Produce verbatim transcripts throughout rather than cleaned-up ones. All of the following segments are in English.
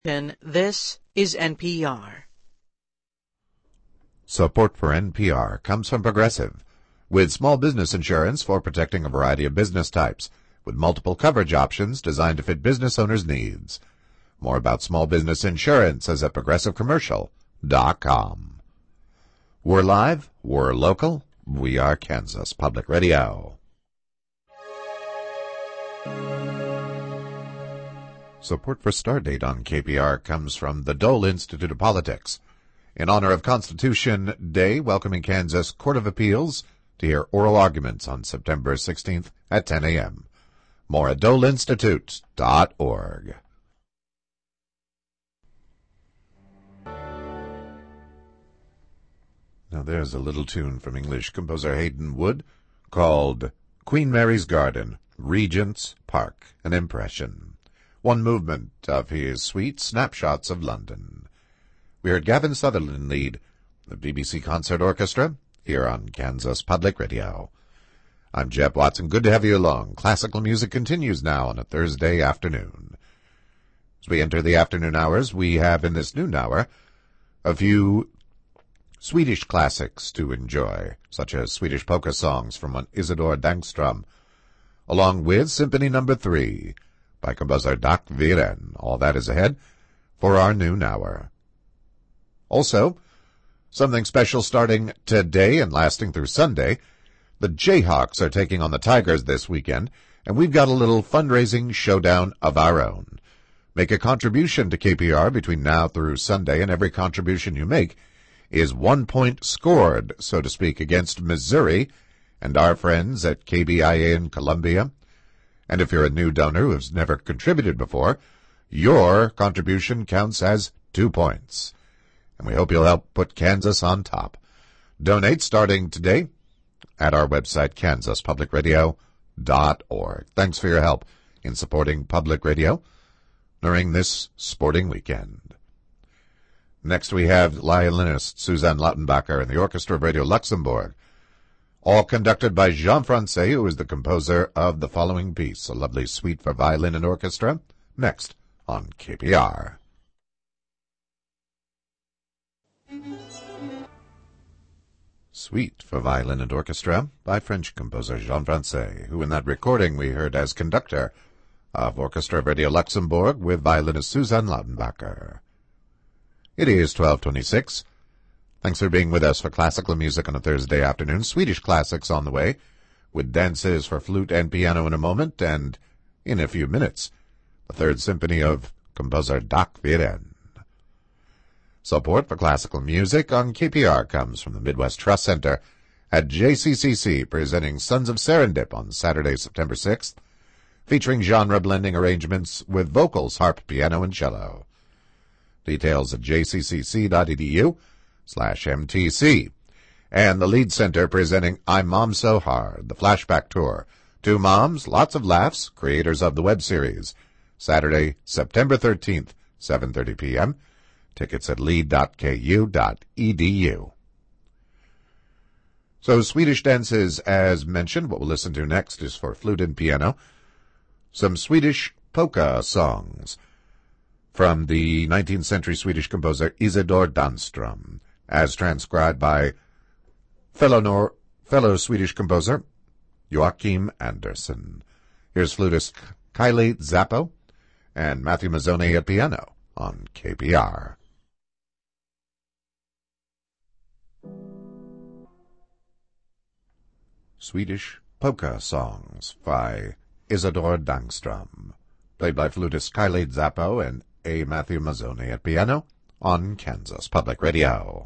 Then this is N P R. Support for N P R comes from Progressive, with small business insurance for protecting a variety of business types, with multiple coverage options designed to fit business owners' needs. More about small business insurance is at progressive commercial dot com. We're live, we're local, we are Kansas Public Radio. Support for Stardate on K P R comes from the Dole Institute of Politics. In honor of Constitution Day, welcoming Kansas Court of Appeals to hear oral arguments on September sixteenth at ten a.m. More at dole institute dot org. Now there's a little tune from English composer Hayden Wood called Queen Mary's Garden, Regent's Park, an impression. One movement of his suite, Snapshots of London. We heard Gavin Sutherland lead the B B C Concert Orchestra here on Kansas Public Radio. I'm Jeb Watson. Good to have you along. Classical music continues now on a Thursday afternoon. As we enter the afternoon hours, we have in this noon hour a few Swedish classics to enjoy, such as Swedish polka songs from one Isidor Dankström, along with Symphony Number Three by composer Dag Viren. All that is ahead for our noon hour. Also, something special starting today and lasting through Sunday. The Jayhawks are taking on the Tigers this weekend, and we've got a little fundraising showdown of our own. Make a contribution to K P R between now through Sunday, and every contribution you make is one point scored, so to speak, against Missouri and our friends at K B I A in Columbia. And if you're a new donor who has never contributed before, your contribution counts as two points. And we hope you'll help put Kansas on top. Donate starting today at our website, kansas public radio dot org. Thanks for your help in supporting public radio during this sporting weekend. Next we have violinist Suzanne Lautenbacher and the Orchestra of Radio Luxembourg, all conducted by Jean Francais, who is the composer of the following piece, a lovely suite for violin and orchestra, next on K P R. Suite for violin and orchestra by French composer Jean Francais, who in that recording we heard as conductor of Orchestra of Radio Luxembourg with violinist Suzanne Lautenbacher. It is twelve twenty-six. Thanks for being with us for classical music on a Thursday afternoon. Swedish classics on the way, with dances for flute and piano in a moment, and in a few minutes, the Third Symphony of composer Dag Viren. Support for classical music on K P R comes from the Midwest Trust Center at J C C C, presenting Sons of Serendip on Saturday, September sixth, featuring genre-blending arrangements with vocals, harp, piano, and cello. Details at j c c c dot e d u slash M T C. And the Lead Center presenting I'm Mom So Hard, the Flashback Tour. Two moms, lots of laughs, creators of the web series. Saturday, September thirteenth, seven thirty p.m. Tickets at lead dot k u dot e d u. So Swedish dances, as mentioned. What we'll listen to next is for flute and piano, some Swedish polka songs from the nineteenth century Swedish composer Isidor Dankström, as transcribed by fellow, Nor- fellow Swedish composer Joachim Andersson. Here's flutist Kylie Zappo and Matthew Mazzone at piano on K P R. Swedish polka songs by Isidor Dankström, played by flutist Kylie Zappo and A. Matthew Mazzone at piano on Kansas Public Radio.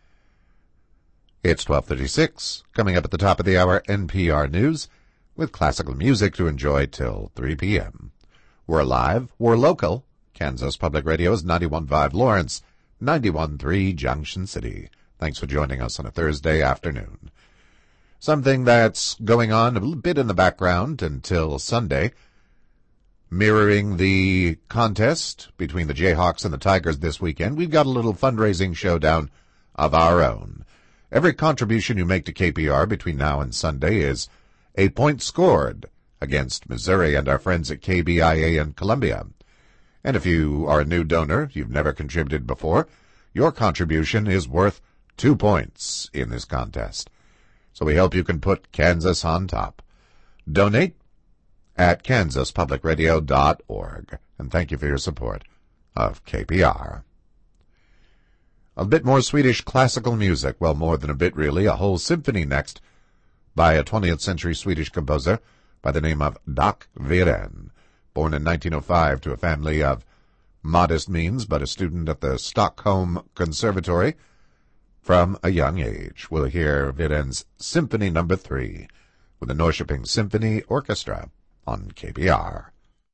It's twelve thirty-six, coming up at the top of the hour, N P R News, with classical music to enjoy till three p.m. We're live, we're local. Kansas Public Radio is ninety-one point five Lawrence, ninety-one point three Junction City. Thanks for joining us on a Thursday afternoon. Something that's going on a little bit in the background until Sunday, mirroring the contest between the Jayhawks and the Tigers this weekend. We've got a little fundraising showdown of our own. Every contribution you make to K P R between now and Sunday is a point scored against Missouri and our friends at K B I A in Columbia. And if you are a new donor, you've never contributed before, your contribution is worth two points in this contest. So we hope you can put Kansas on top. Donate at kansas public radio dot org. And thank you for your support of K P R. A bit more Swedish classical music, well, more than a bit really, a whole symphony next, by a twentieth century Swedish composer by the name of Dag Viren, born in nineteen oh five to a family of modest means, but a student at the Stockholm Conservatory from a young age. We'll hear Viren's Symphony Number Three with the Norrköping Symphony Orchestra on K P R.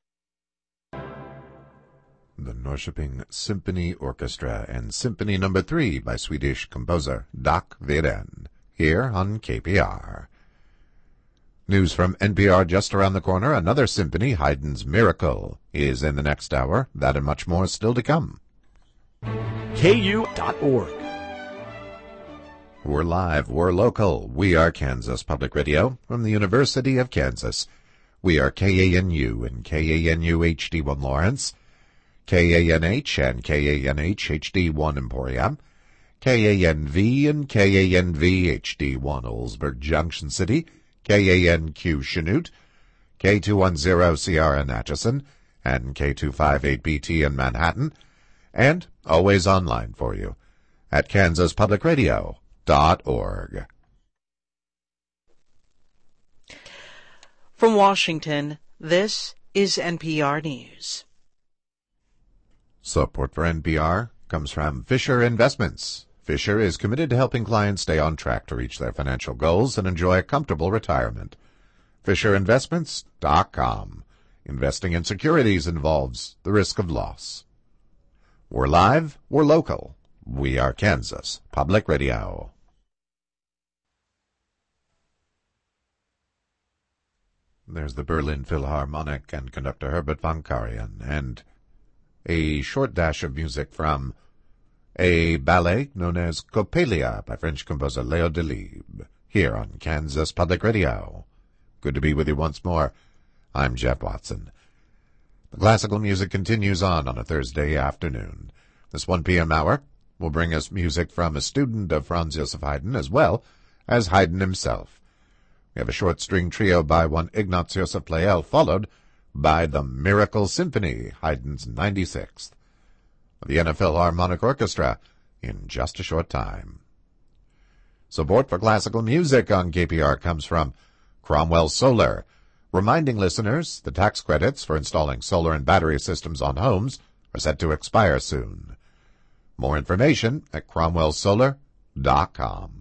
The Norrköping Symphony Orchestra and Symphony Number Three by Swedish composer Dag Viren, here on K P R. News from N P R just around the corner. Another symphony, Haydn's Miracle, is in the next hour. That and much more still to come. K U dot org. We're live, we're local. We are Kansas Public Radio from the University of Kansas. We are K A N U and K A N U H D one Lawrence, K A N H and K A N H H D one Emporia, K A N V and K A N V H D one Oldsburg Junction City, K A N Q Chanute, K two ten Sierra Natchison, and K two fifty-eight B T in Manhattan, and always online for you at kansas public radio dot org. From Washington, this is N P R News. Support for N P R comes from Fisher Investments. Fisher is committed to helping clients stay on track to reach their financial goals and enjoy a comfortable retirement. Fisher Investments dot com. Investing in securities involves the risk of loss. We're live, we're local. We are Kansas Public Radio. There's the Berlin Philharmonic and conductor Herbert von Karajan, and a short dash of music from a ballet known as Coppelia by French composer Léo Delibes, here on Kansas Public Radio. Good to be with you once more. I'm Jeff Watson. The classical music continues on on a Thursday afternoon. This one p.m. hour will bring us music from a student of Franz Joseph Haydn as well as Haydn himself. We have a short string trio by one Ignaz Joseph Pleyel, followed by the Miracle Symphony, Haydn's ninety-sixth. The Vienna Philharmonic Orchestra in just a short time. Support for classical music on K P R comes from Cromwell Solar, reminding listeners the tax credits for installing solar and battery systems on homes are set to expire soon. More information at cromwell solar dot com.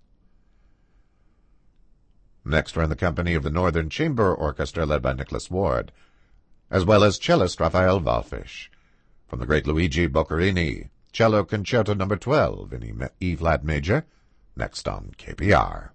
Next, we're in the company of the Northern Chamber Orchestra led by Nicholas Ward, as well as cellist Raphael Wallfisch. From the great Luigi Boccherini, Cello Concerto Number twelve in E-flat major, next on K P R.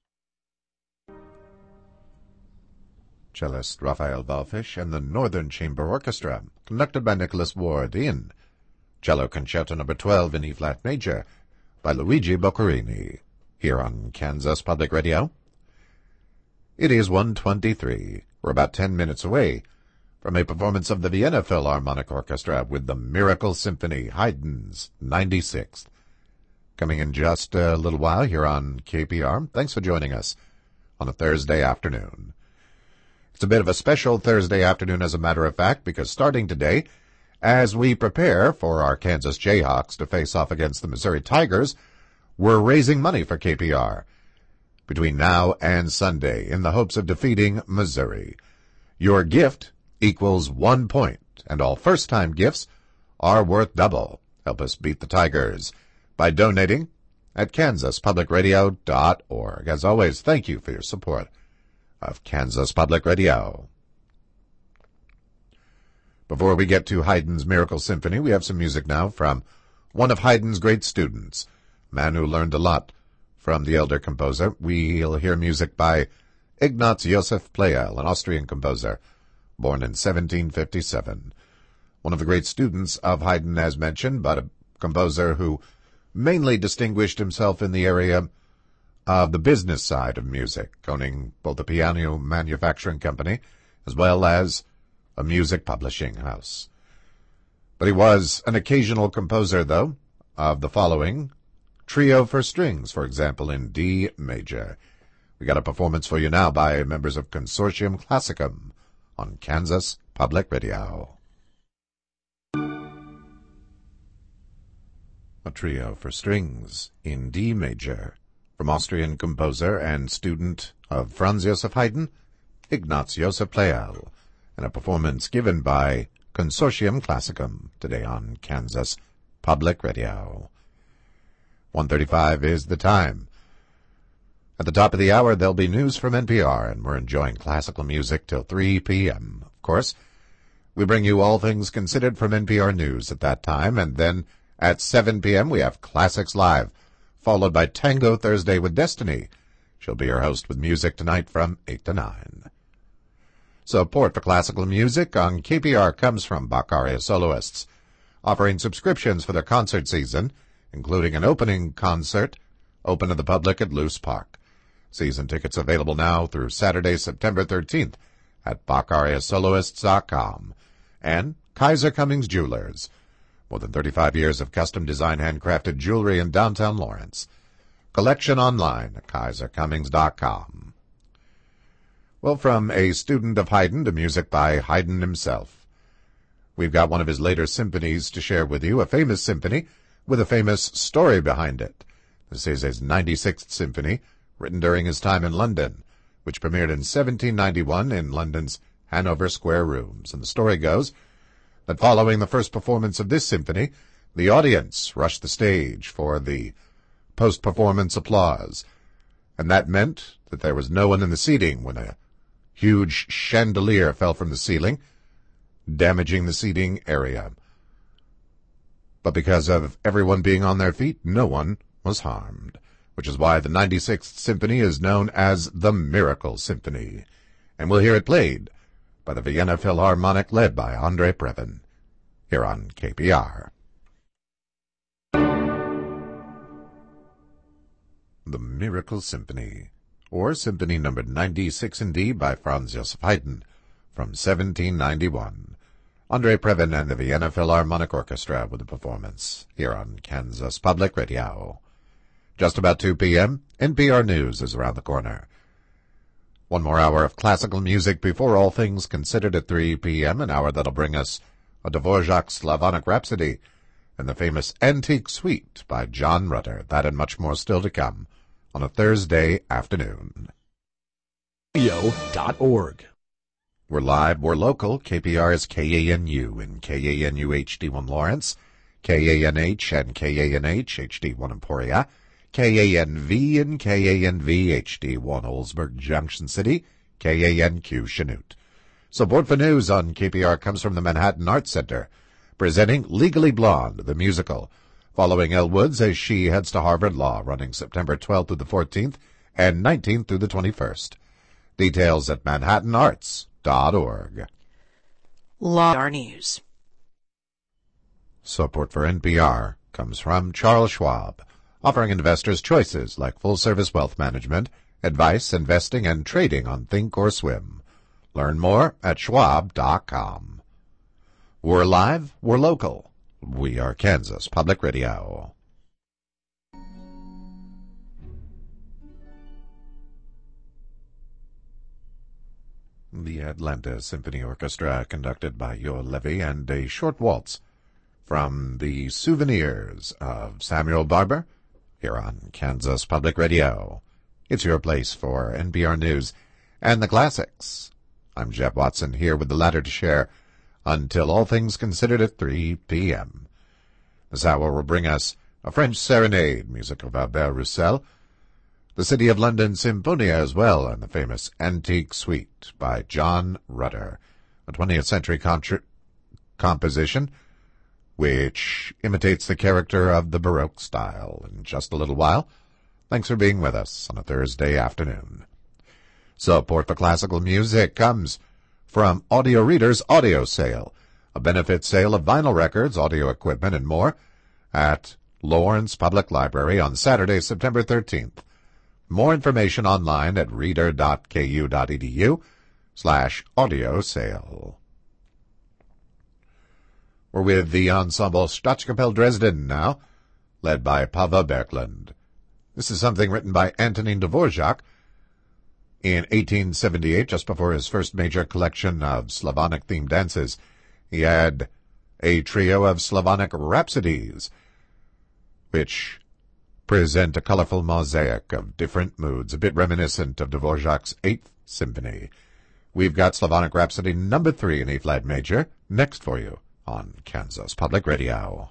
Cellist Raphael Wallfisch and the Northern Chamber Orchestra, conducted by Nicholas Ward in Cello Concerto Number twelve in E-flat major by Luigi Boccherini, here on Kansas Public Radio. It is one twenty-three. We're about ten minutes away from a performance of the Vienna Philharmonic Orchestra with the Miracle Symphony, Haydn's ninety-sixth. Coming in just a little while here on K P R. Thanks for joining us on a Thursday afternoon. It's a bit of a special Thursday afternoon, as a matter of fact, because starting today, as we prepare for our Kansas Jayhawks to face off against the Missouri Tigers, we're raising money for K P R between now and Sunday in the hopes of defeating Missouri. Your gift equals one point, and all first-time gifts are worth double. Help us beat the Tigers by donating at kansas public radio dot org. As always, thank you for your support of Kansas Public Radio. Before we get to Haydn's Miracle Symphony, we have some music now from one of Haydn's great students, a man who learned a lot from the elder composer. We'll hear music by Ignaz Joseph Pleyel, an Austrian composer, born in seventeen fifty-seven. One of the great students of Haydn, as mentioned, but a composer who mainly distinguished himself in the area of the business side of music, owning both a piano manufacturing company as well as a music publishing house. But he was an occasional composer, though, of the following: Trio for Strings, for example, in D major. We got a performance for you now by members of Consortium Classicum on Kansas Public Radio. A Trio for Strings in D major from Austrian composer and student of Franz Joseph Haydn, Ignaz Joseph Pleyel, and a performance given by Consortium Classicum today on Kansas Public Radio. one thirty-five is the time. At the top of the hour, there'll be news from N P R, and we're enjoying classical music till three p.m. Of course, we bring you all things considered from N P R News at that time, and then at seven p.m. we have Classics Live, followed by Tango Thursday with Destiny. She'll be your host with music tonight from eight to nine. Support for classical music on K P R comes from Bach Aria Soloists, offering subscriptions for their concert season, including an opening concert open to the public at Luce Park. Season tickets available now through Saturday, September thirteenth at Bach Aria Soloists dot com. And Kaiser Cummings Jewelers, more than thirty-five years of custom design handcrafted jewelry in downtown Lawrence. Collection online at Kaiser Cummings dot com. Well, from a student of Haydn to music by Haydn himself, we've got one of his later symphonies to share with you, a famous symphony with a famous story behind it. This is his ninety-sixth symphony, written during his time in London, which premiered in seventeen ninety-one in London's Hanover Square Rooms. And the story goes that following the first performance of this symphony, the audience rushed the stage for the post-performance applause, and that meant that there was no one in the seating when a huge chandelier fell from the ceiling, damaging the seating area. But because of everyone being on their feet, no one was harmed, which is why the ninety-sixth Symphony is known as the Miracle Symphony, and we'll hear it played by the Vienna Philharmonic led by Andre Previn, here on K P R. The Miracle Symphony, or Symphony number ninety-six in D by Franz Joseph Haydn, from seventeen ninety-one. Andre Previn and the Vienna Philharmonic Orchestra with the performance, here on Kansas Public Radio. Just about two p.m., N P R News is around the corner. One more hour of classical music before All Things Considered at three p.m., an hour that'll bring us a Dvorak Slavonic Rhapsody and the famous Antique Suite by John Rutter. That and much more still to come on a Thursday afternoon. radio dot org. We're live, we're local. K P R is K A N U in K A N U H D one Lawrence, K A N H and K A N H H D one Emporia, K A N V and K A N V H D one Oldsburg Junction City, K A N Q Chanute. Support for news on K P R comes from the Manhattan Arts Center, presenting Legally Blonde, the musical, following Elle Woods as she heads to Harvard Law, running September twelfth through the fourteenth and nineteenth through the twenty-first. Details at manhattan arts dot org. Law News. Support for N P R comes from Charles Schwab, offering investors choices like full-service wealth management, advice, investing, and trading on Think or Swim. Learn more at schwab dot com. We're live, we're local. We are Kansas Public Radio. The Atlanta Symphony Orchestra, conducted by Yor Levy, and a short waltz from the Souvenirs of Samuel Barber, here on Kansas Public Radio. It's your place for N P R News and the classics. I'm Jeff Watson, here with the latter to share until All Things Considered at three p.m. This hour will bring us a French serenade, music of Albert Roussel, the City of London Symphonia as well, and the famous Antique Suite by John Rutter, a twentieth century contr- composition which imitates the character of the Baroque style. In just a little while, thanks for being with us on a Thursday afternoon. Support for classical music comes from Audio Reader's Audio Sale, a benefit sale of vinyl records, audio equipment, and more at Lawrence Public Library on Saturday, September thirteenth. More information online at reader dot k u dot e d u slash audio sale. We're with the ensemble Staatskapelle Dresden now, led by Pavel Berglund. This is something written by Antonin Dvorak in eighteen seventy-eight, just before his first major collection of Slavonic-themed dances. He had a trio of Slavonic rhapsodies, which present a colorful mosaic of different moods, a bit reminiscent of Dvorak's Eighth Symphony. We've got Slavonic Rhapsody number three in E-flat major next for you on Kansas Public Radio.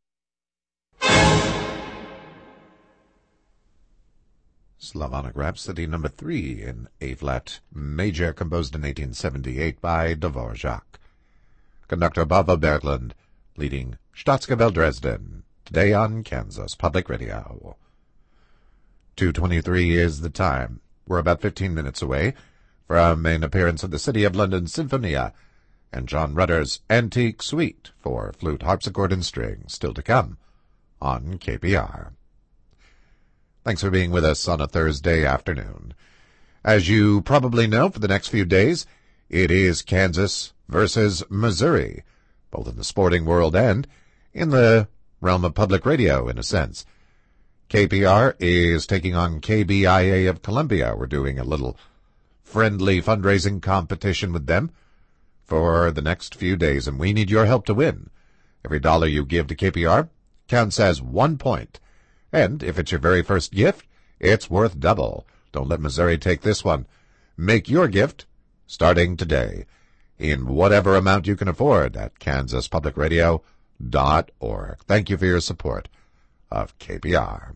Slavonic Rhapsody number three in A-flat major, composed in eighteen seventy-eight by Dvorak. Conductor Pavel Berglund, leading Staatskapelle Dresden, today on Kansas Public Radio. two twenty-three is the time. We're about fifteen minutes away from an appearance of the City of London Sinfonia and John Rutter's Antique Suite for flute, harpsichord, and strings, still to come on K P R. Thanks for being with us on a Thursday afternoon. As you probably know, for the next few days, it is Kansas versus Missouri, both in the sporting world and in the realm of public radio, in a sense. K P R is taking on K B I A of Columbia. We're doing a little friendly fundraising competition with them for the next few days, and we need your help to win. Every dollar you give to K P R counts as one point. And if it's your very first gift, it's worth double. Don't let Missouri take this one. Make your gift starting today in whatever amount you can afford at kansas public radio dot org. Thank you for your support of K P R.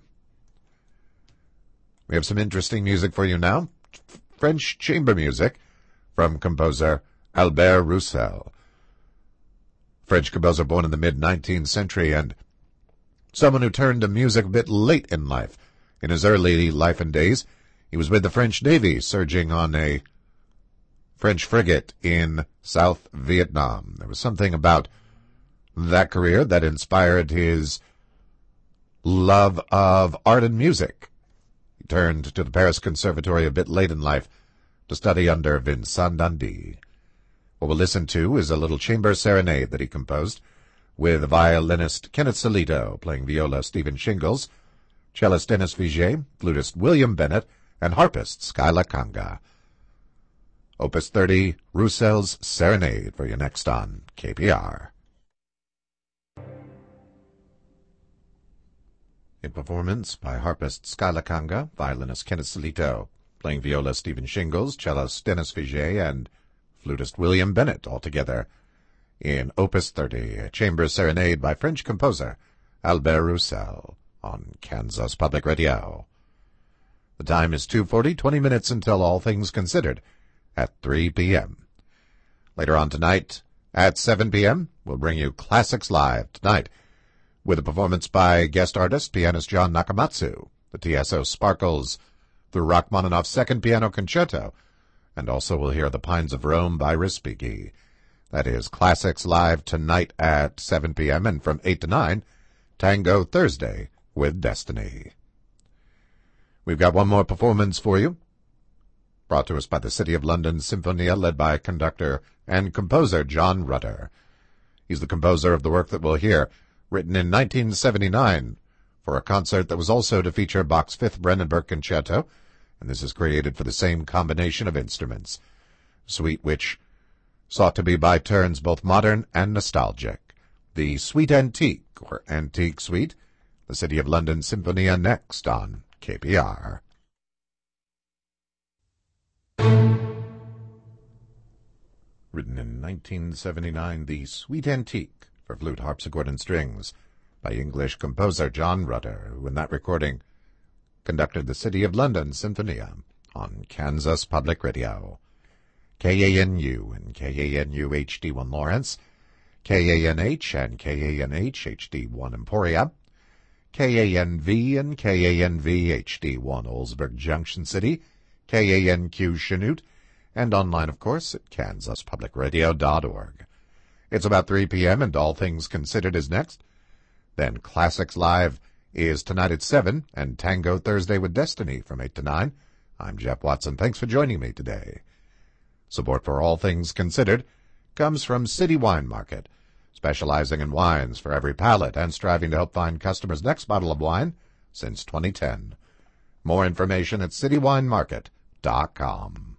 We have some interesting music for you now. French chamber music from composer Albert Roussel. French composer born in the mid-nineteenth century and someone who turned to music a bit late in life. In his early life and days, he was with the French Navy, surging on a French frigate in South Vietnam. There was something about that career that inspired his love of art and music. He turned to the Paris Conservatory a bit late in life to study under Vincent d'Indy. What we'll listen to is a little chamber serenade that he composed, with violinist Kenneth Solito playing viola Stephen Shingles, cellist Dennis Viget, flutist William Bennett, and harpist Skyla Kanga. Opus thirty, Roussel's Serenade, for you next on K P R. A performance by harpist Skyla Kanga, violinist Kenneth Solito, playing viola Stephen Shingles, cellist Dennis Viget, and flutist William Bennett, all together in Opus thirty, a chamber serenade by French composer Albert Roussel on Kansas Public Radio. The time is two forty, twenty minutes until All Things Considered at three p.m. Later on tonight at seven p.m., we'll bring you Classics Live tonight with a performance by guest artist, pianist John Nakamatsu. The T S O sparkles through Rachmaninoff's Second Piano Concerto, and also we'll hear The Pines of Rome by Respighi. That is Classics Live tonight at seven p.m. and from eight to nine, Tango Thursday with Destiny. We've got one more performance for you, brought to us by the City of London Sinfonia, led by conductor and composer John Rutter. He's the composer of the work that we'll hear, written in nineteen seventy-nine for a concert that was also to feature Bach's Fifth Brandenburg Concerto, and this is created for the same combination of instruments, suite which sought to be by turns both modern and nostalgic. The Suite Antique, or Antique Suite, the City of London Sinfonia, next on K P R. Written in nineteen seventy-nine, the Suite Antique for flute, harpsichord, and strings by English composer John Rutter, who in that recording conducted the City of London Sinfonia on Kansas Public Radio. K A N U and K A N U H D one Lawrence, K A N H and K A N H H D one Emporia, K A N V and K A N V H D one Oldsburg Junction City, K A N Q Chanute, and online, of course, at kansas public radio dot org. It's about three p.m. and All Things Considered is next. Then Classics Live is tonight at seven, and Tango Thursday with Destiny from eight to nine. I'm Jeff Watson. Thanks for joining me today. Support for All Things Considered comes from City Wine Market, specializing in wines for every palate and striving to help find customers' next bottle of wine since twenty ten. More information at city wine market dot com.